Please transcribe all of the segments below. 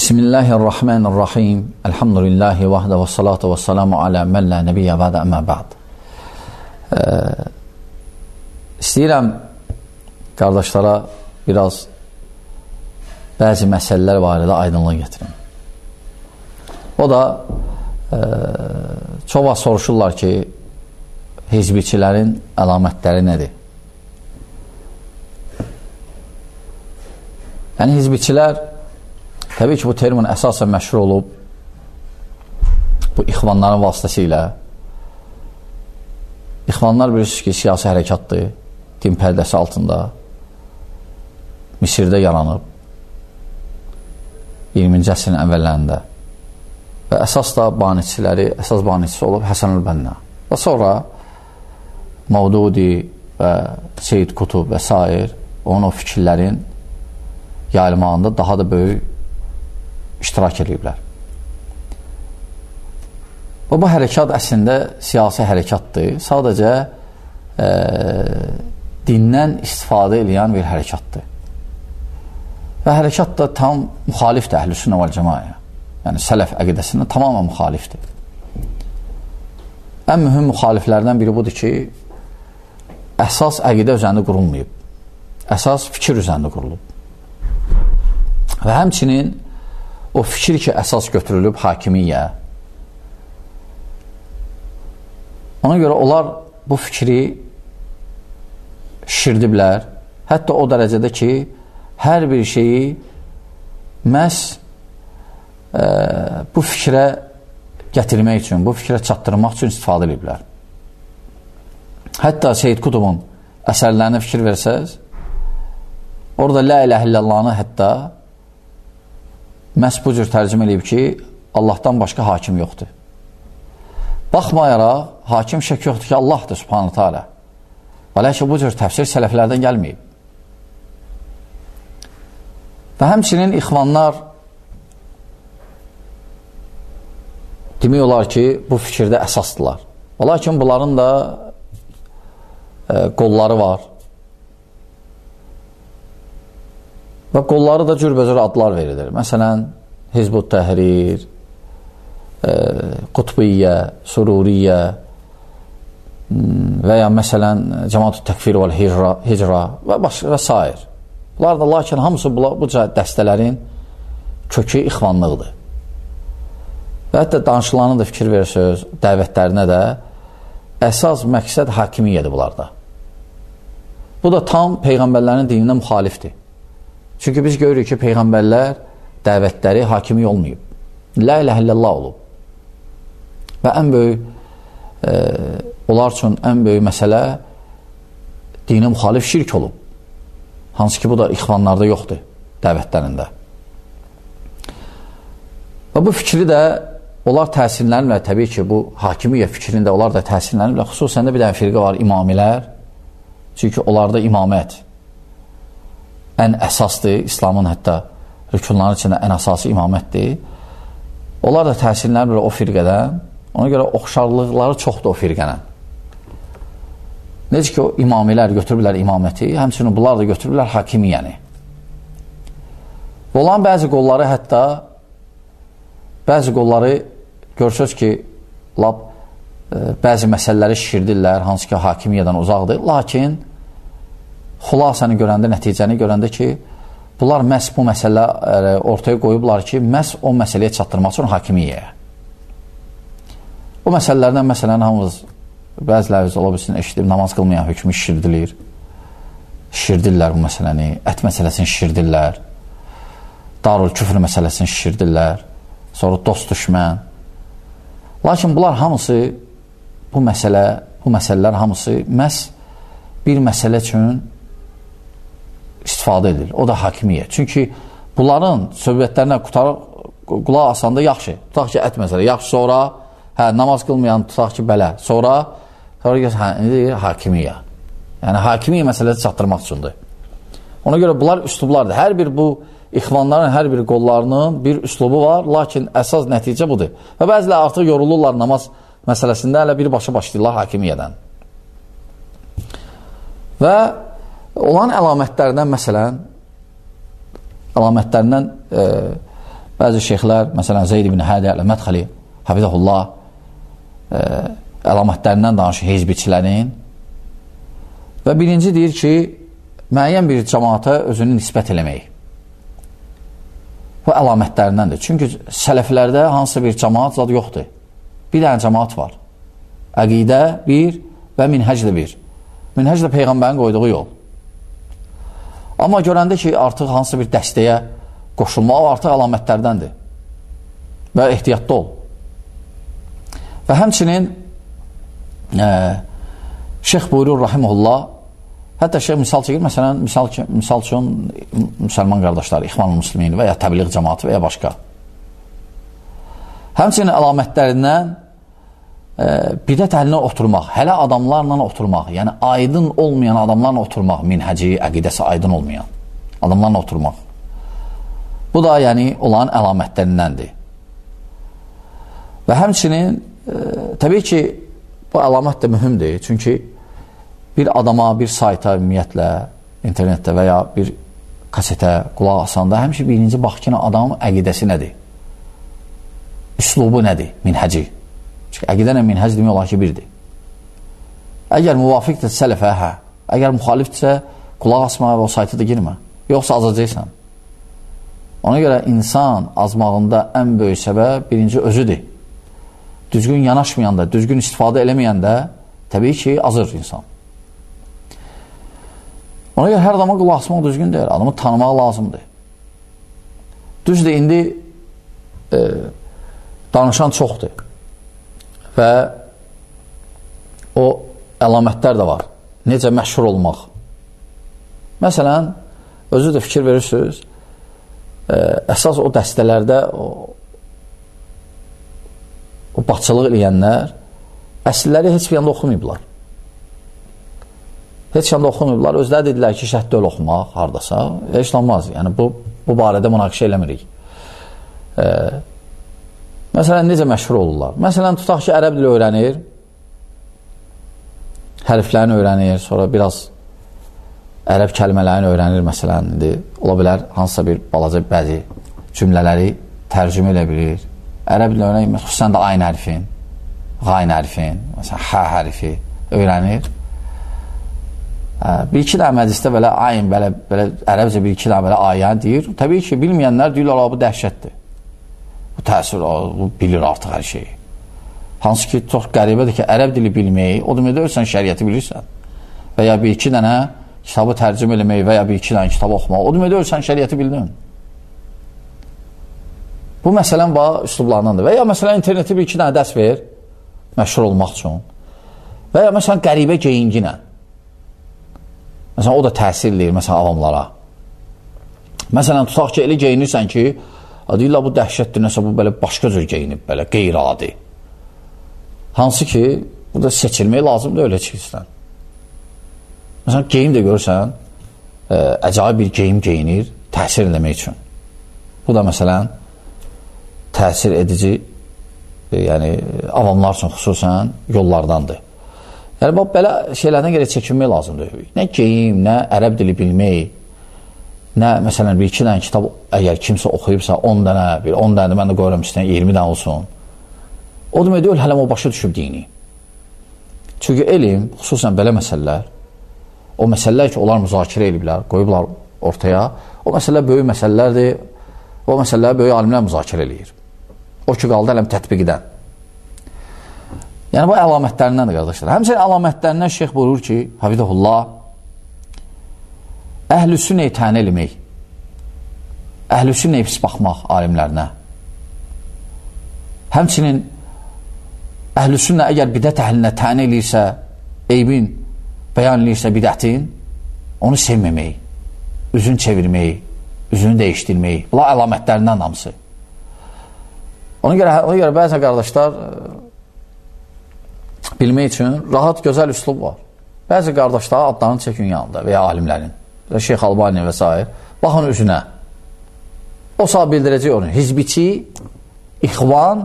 Bismillahirrahmanirrahim. Elhamdülillahi vahdə və salatu və salamu alə mən lə nəbiyyə vədə əmmə bə'd. İstəyirəm qardaşlara biraz bəzi məsələlər barədə aydınlıq getirim. O da çox vaxt soruşurlar ki, hizbiçilərin əlamətləri nədir? Yəni, hizbiçilər təbii ki, bu termin əsasən məşhur olub bu ixvanların vasitəsilə. İxvanlar bilirsiniz ki, siyasi hərəkatdır, din pərdəsi altında Misirdə yaranıb 20-ci əsrin əvvəllərində və əsas da əsas banitçisi olub Həsən el-Bənna və sonra Mavdudi və Seyyid Qutub və s. onun o fikirlərin yayılmağında daha da böyük iştirak ediblər. Bu hərəkat əslində siyasi hərəkatdır. Sadəcə dindən istifadə edən bir hərəkatdır. Və hərəkat da tam müxalifdir Əhl-i-Sünnə vəl-Cəmaəyə. Yəni, sələf əqidəsində tamamən müxalifdir. Ən mühüm müxaliflərdən biri budur ki, əsas əqidə üzərində qurulmayıb. Əsas fikir üzərində qurulub. Və həmçinin o fikir ki, əsas götürülüb hakimiyyə. Ona görə onlar bu fikri şişirdiblər. Hətta o dərəcədə ki, hər bir şeyi məhz bu fikrə gətirmək üçün, bu fikrə çatdırmaq üçün istifadə ediblər. Hətta Seyyid Qutubun əsərlərinə fikir versəz, orada la iləhə illallahını hətta məhz bu cür tərcümə edib ki, Allahdan başqa hakim yoxdur. Baxmayaraq, hakim şək yoxdur ki, Allahdır subhanə teala. Və lakin bu cür təfsir sələflərdən gəlməyib. Və həmçinin ixvanlar demək olar ki, bu fikirdə əsasdırlar. Və lakin bunların da qolları var. Və qolları da cürbəcür adlar verilir. Məsələn, Hizb-ut Təhrir, Qutbiyyə, Sururiyyə və ya məsələn, Cəmaat-ı Təkfir və Hicra və s. Bunlar da, lakin hamısı bu dəstələrin kökü ixvanlıqdır. Və hətta danışılanı da fikir verirsiniz, dəvətlərinə də əsas məqsəd hakimiyyədir bunlarda. Bu da tam Peyğəmbərlərin dininə müxalifdir. Çünki biz görürük ki, Peyğəmbərlər dəvətləri hakimi olmayıb. La iləhə illallah olub. Və ən böyük, onlar üçün ən böyük məsələ dinə müxalif şirk olub. Hansı ki, bu da ixvanlarda yoxdur, dəvətlərində. Və bu fikri də onlar təsirlənirlər, təbii ki, bu hakimiyyə fikrində onlar da təsirlənirlər. Xüsusən də bir dənə firqə var, imamilər. Çünki onlarda imamət ən əsasdır, İslamın hətta rükunların içində ən əsası imamətdir. Onlar da təsirlənirlər o firqədən, ona görə oxşarlıqları çoxdur o firqənən. Necə ki, o imamilər götürürlər imaməti, həmçinin bunlar da götürürlər hakimiyyəni. Və olan bəzi qolları hətta, bəzi qolları görsünüz ki, bəzi məsələləri şişirdirlər, hansı ki, hakimiyyədən uzaqdır, lakin xülasəni görəndə, nəticəni görəndə ki, bunlar məhz bu məsələ ortaya qoyublar ki, məhz o məsələyə çatdırmaq üçün hakimiyyəyə. O məsələlərdən, məsələn, hamımız, bəzilərimiz ola bilsin, eşidib, namaz qılmayan hökmü şişirdilir. Şişirdirlər bu məsələni, ət məsələsini şişirdirlər, darul küfr məsələsini şişirdirlər, sonra dost düşmən. Lakin bunlar hamısı, bu məsələlər hamısı məhz bir məsələ üçün istifadə edilir. O da hakimiyyə. Çünki bunların söhbətlərinə qulaq asanda yaxşı. Tutaq ki, ət məsələ. Yaxşı, sonra namaz qılmayan tutaq ki, belə. Sonra hakimiyyə. Yəni, hakimiyyə məsələsi çatdırmaq üçündür. Ona görə bunlar üslublardır. Hər bir bu ixvanların, hər bir qollarının bir üslubu var, lakin əsas nəticə budur. Və bəzilə artıq yorulurlar namaz məsələsində, hələ birbaşa başlayırlar hakimiyyədən. Və olan əlamətlərindən, məsələn, əlamətlərindən Bəzi şeyxlər, məsələn, Zeyd ibn Hədi Əl-Mədxəli, Hafizəhullah, əlamətlərindən danışır hizbiçilərin və birinci deyir ki, müəyyən bir cəmaata özünü nisbət eləmək. Bu əlamətlərindəndir. Çünki sələflərdə hansısa bir cəmaat zad yoxdur. Bir dənə cəmaat var. Əqidə bir və minhəc də bir. Minhəc də Peyğəmbərin qoyduğu yol. Amma görəndə ki, artıq hansısa bir dəstəyə qoşulmaq artıq əlamətlərdəndir. Və ehtiyatlı ol. Və həmçinin Şeyx buyurur, rahimehullah, hətta şeyx misal çəkir, məsələn, misal üçün müsəlman qardaşlar, İxvan-ül Müslimin və ya təbliğ cəmaatı və ya başqa. Həmçinin əlamətlərindən bidət əhlinə oturmaq, hələ adamlarla oturmaq, yəni aydın olmayan adamlarla oturmaq, minhəci, əqidəsi aydın olmayan adamlarla oturmaq. Bu da yəni olan əlamətlərindəndir. Və həmçinin təbii ki, bu əlamət də mühümdür, çünki bir adama, bir sayta, ümumiyyətlə, internetdə və ya bir kasetə qulaq asanda həmişə birinci bax ki, adamın əqidəsi nədir? Üslubu nədir? Minhəci. Çünki əqidənə minhəc demək olar ki, birdir. Əgər müvafiqdir sələfə, hə. Əgər müxalifdirsə, qulaq asmağa və o saytı da girmə. Yoxsa azacaqsan. Ona görə insan azmağında ən böyük səbəb birinci özüdür. Düzgün yanaşmayanda, düzgün istifadə eləməyəndə təbii ki, azır insan. Ona görə hər adama qulaq asmaq düzgün deyil. Adamı tanımaq lazımdır. Düzdür, indi danışan çoxdur. Və o əlamətlər də var. Necə məşhur olmaq. Məsələn, özü də fikir verirsiniz, əsas o dəstələrdə o başçılıq eləyənlər əsilləri heç bir yanda oxumayıblar. Heç yanda oxumayıblar. Özləri dedilər ki, şəhətdə öl oxumaq, haradasa. Heç olmaz. Yəni, bu barədə münaqişə eləmirik. Məsələn, necə məşhur olurlar? Məsələn, tutaq ki, ərəb dili öyrənir, hərflərini öyrənir, sonra biraz ərəb kəlmələrini öyrənir, məsələn, indi ola bilər, hansısa bir balaca bəzi cümlələri tərcümə elə bilir. Ərəb dili öyrənir, xüsusən də ayn hərfin, qayn hərfin, məsələn, hə hərfi öyrənir. Bir-iki də məclisdə belə ayn, belə ərəbcə bir-iki də belə ayan deyir. Təbii ki, bilməyənlər deyirlər, bu dəhşətdir. Bu təsir, bu bilir artıq hər şeyi. Hansı ki, çox qəribədir ki, ərəb dili bilməyi, o deməkdə sən şəriəti bilirsən. Və ya bir-iki dənə kitabı tərcümə eləmək və ya bir-iki dənə kitabı oxumaq, o deməkdə sən şəriəti bildin. Bu məsələn, üslublarındandır. Və ya məsələn, interneti bir-iki dənə dərs ver, məşhur olmaq üçün. Və ya məsələn, qəribə geyinginə. Məsələn, o da təsir eləyir, məsələn, avamlara. Məsələn, tutaq ki, elə geyinirsən ki, deyirlər, bu dəhşətdir, nəsə bu belə başqa cür geyinib, belə qeyri-adi. Hansı ki, burada seçilmək lazımdır, öyle çəkilsən. Məsələn, geyim də görürsən, əcayib bir geyim geyinir, təsir eləmək üçün. Bu da məsələn, təsir edici, yəni, avamlar üçün xüsusən yollardandır. Yəni, belə şeylərdən görə çəkinmək lazımdır. Nə geyim, nə ərəb dili bilmək, nə, məsələn, bir-iki dənə kitab, əgər kimsə oxuyubsa, 10 dənə, mən də qoyuram istəyən 20 dənə olsun. O demək deyil, hələm o başa düşüb dini. Çünki elm, xüsusən belə məsələlər, o məsələlər ki, onlar müzakirə ediblər, qoyublar ortaya, o məsələlər böyük məsələlərdir, o məsələlər böyük alimlər müzakirə edir. O ki, qaldı hələm tətbiq edən. Yəni, bu əlamətlərindəndir, qardaşlar. Həmçinin əlamətlərindən şeyx buyurur ki, Hafizəhullah, əhlüsünnəyi tənə eləmək, əhlüsünnəyi pis baxmaq alimlərinə. Həmçinin əhlüsünnə əgər bidət əhlinə tənə eləyirsə, eybin bəyan eləyirsə bidətin, onu sevməmək, üzün çevirmək, üzünü dəyişdirmək. Bunlar əlamətlərindən hamısı. Ona görə bəzən qardaşlar bilmək üçün rahat, gözəl üslub var. Bəzi qardaşlar adlarını çəkin yanında və ya alimlərin, Şeyx Albani və s. Baxın üzünə. O saat bildirəcək onu. Hizbiçi, ixvan,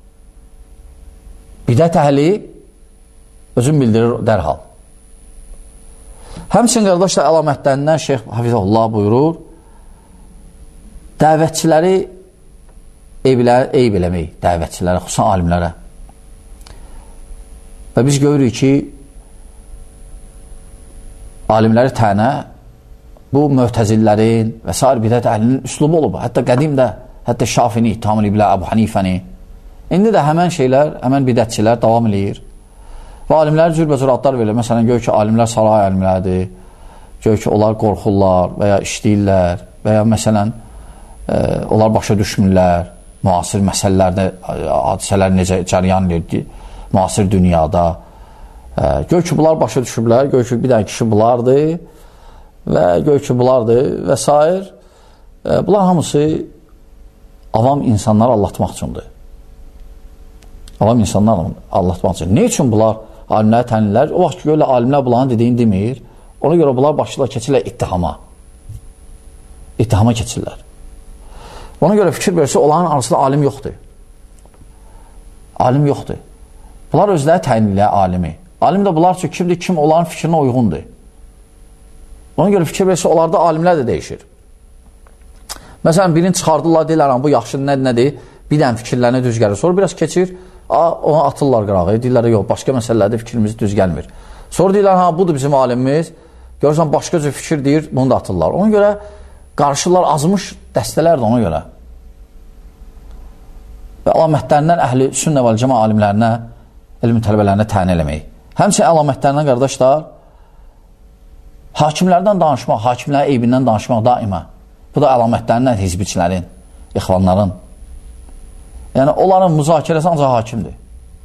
bidət əhli özün bildirir dərhal. Həmçinin qardaşlar əlamətlərindən Şeyx Hafizəhullah buyurur, dəvətçiləri eyb eləmək dəvətçilərə, xüsusən alimlərə. Və biz görürük ki, alimləri tənə bu möhtəzillərin və s. bidət əhlinin üslubu olub. Hətta qədimdə, hətta Şafini, İttiham ilə Əbu Hanifəni. İndi də həmən şeylər, həmən bidətçilər davam edir. Və alimlər cürbəcür adlar verilir. Məsələn, gör ki, alimlər saray alimlərdir. Gör ki, onlar qorxurlar və ya işləyirlər və ya məsələn, onlar başa düşmürlər. Müasir məsələlərdə, hadisələr necə cəryan edir müasir dünyada. Gör ki, bunlar başa düşüblər. Gör ki, bir dənə kişi bunlardır və gör ki, bunlardır və s. Bunlar hamısı avam insanları allatmaq üçündür. Avam insanları allatmaq üçün. Ne üçün bunlar alimləri tənirlər? O vaxt ki, görürlər, alimlər bunların dediyini demir. Ona görə bunlar başlayırlar, keçirlər ittihama. İttihama keçirlər. Ona görə fikir versə, onların arasında alim yoxdur. Alim yoxdur. Bunlar özləri təyinlilər alimi. Alim də bunlar üçün kimdir? Kim onların fikrinə uyğundur. Ona görə fikir versə, onlarda alimlər də dəyişir. Məsələn, birini çıxardırlar, deyirlər, bu yaxşı nədir? Bir dənə fikirlərini düz gəlir. Sonra biraz keçir, onu atırlar qırağı. Deyirlər, yox, başqa məsələlərdə fikrimiz düz gəlmir. Sonra deyirlər, budur bizim alimimiz. Görürsən, başqa cür fikir deyir, bunu da atırlar. Ona görə qarşılar azmış dəstələrdir ona görə. Və əlamətlərindən əhli sünnə və cəma alimlərinə, elm tələbələrinə təyin eləmək. Həmçinin əlamətlərindən, qardaşlar, hakimlərdən danışmaq, hakimlərin eybindən danışmaq daima. Bu da əlamətlərindən hizbiçilərin, ixvanların. Yəni, onların müzakirəsi ancaq hakimdir.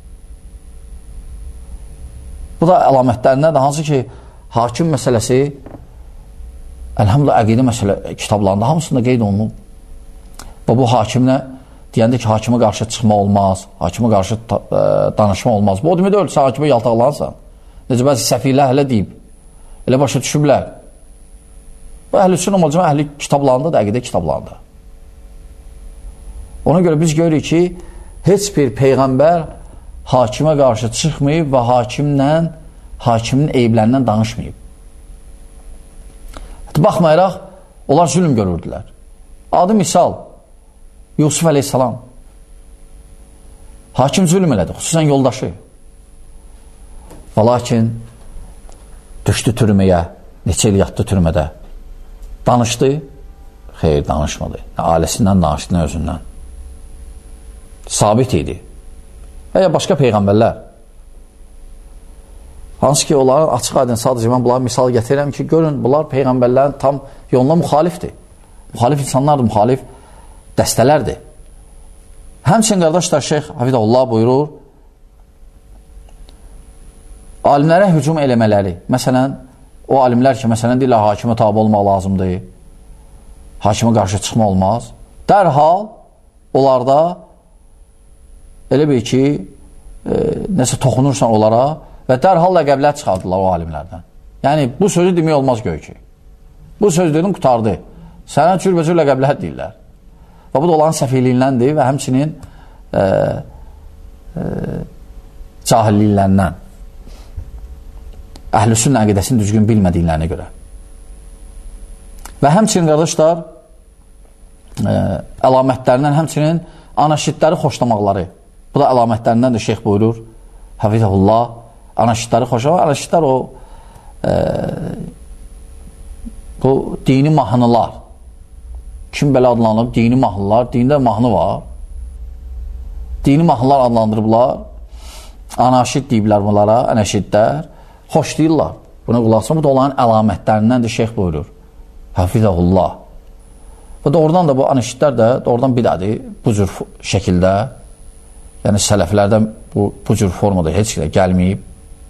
Bu da əlamətlərindən də hansı ki, hakim məsələsi, əlhamdülillah, əqidə kitablarında hamısında qeyd olunub. Və bu hakimlə deyəndə ki, hakimə qarşı çıxma olmaz, hakimə qarşı danışma olmaz. Bu o demək deyil, sən hakimə yaltaqlansan. Necə bəzi səfihlər hələ deyib, elə başa düşüblər. Bu əhl-i sünnə vəl cəmaə əhli kitablarında da, əqidə kitablarında. Ona görə biz görürük ki, heç bir peyğəmbər hakimə qarşı çıxmayıb və hakimin eyblərindən danışmayıb. Baxmayaraq, onlar zülm görürdülər. Adı misal, Yusuf əleyhissalam. Hakim zülm elədi, xüsusən yoldaşı. Və lakin düşdü türməyə, neçə il yatdı türmədə. Danışdı, xeyr, danışmadı. Nə ailəsindən danışdı, nə özündən. Sabit idi. Və ya başqa peyğəmbərlər. Hansı ki, onların açıq aydın, sadəcə mən bunları misal gətirirəm ki, görün, bunlar peyğəmbərlərin tam yoluna müxalifdir. Müxalif insanlardır, müxalif dəstələrdir. Həmçinin, qardaşlar, Şeyx Hafidullah buyurur, alimlərə hücum eləmələri, məsələn, o alimlər ki, məsələn, deyirlər, hakimə tabi olmaq lazımdır, hakimə qarşı çıxma olmaz, dərhal onlarda elə bir ki, nəsə toxunursan onlara və dərhal ləqəblər çıxardılar o alimlərdən. Yəni, bu sözü demək olmaz göy ki. Bu söz dedim, qutardı. Sənə cürbəcür ləqəblər deyirlər. Və bu da onların səfiyliyindəndir və həmçinin cahilliklərindən, əhl-i sünnə əqidəsini düzgün bilmədiklərinə görə. Və həmçinin, qardaşlar, əlamətlərindən həmçinin anaşidləri xoşlamaqları. Bu da əlamətlərindən də şeyx buyurur, Hafizəhullah, anaşidləri xoşlamaq. Anaşidlər o bu dini mahnılar. Kim belə adlanıb? Dini mahnılar. Dində mahnı var. Dini mahnılar adlandırıblar. Anaşid deyiblər bunlara, anaşidlər. Xoş deyirlər. Buna qulaqsın. Bu da onların əlamətlərindən də şeyx buyurur. Hafizəhullah. Və doğrudan da bu anaşidlər də doğrudan bidədir bu cür şəkildə. Yəni sələflərdən bu cür formada heç də gəlməyib.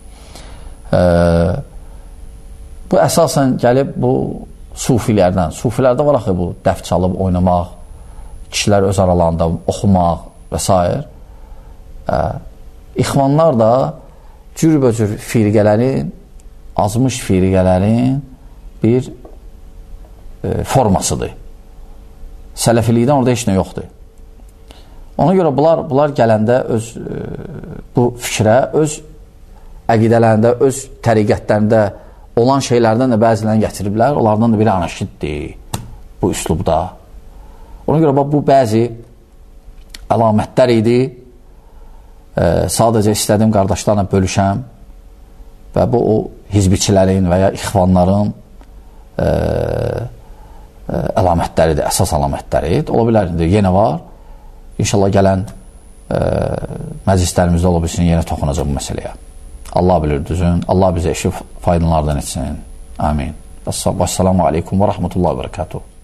Bu əsasən gəlib bu sufilərdən. Sufilərdə var axı bu dəf çalıb oynamaq, kişilər öz aralarında oxumaq və s. İxvanlar da cürbəcür firqələrin, azmış firqələrin bir formasıdır. Sələfilikdən orada heç nə yoxdur. Ona görə bunlar gələndə öz bu fikrə, öz əqidələrində, öz təriqətlərində olan şeylərdən də bəzilərini gətiriblər. Onlardan da biri anaşiddir bu üslubda. Ona görə bu bəzi əlamətlər idi. Sadəcə istədim qardaşlarla bölüşəm və bu o hizbiçilərin və ya ixvanların əlamətləridir, əsas əlamətləridir. Ola bilər, yenə var. İnşallah gələn məclislərimizdə ola bilsin, yenə toxunacaq bu məsələyə. Allah bilir düzün. Allah bizə eşib faydalardan etsin. Amin. Vəssalamu aleykum və rəhmətullahi və bərəkatuhu.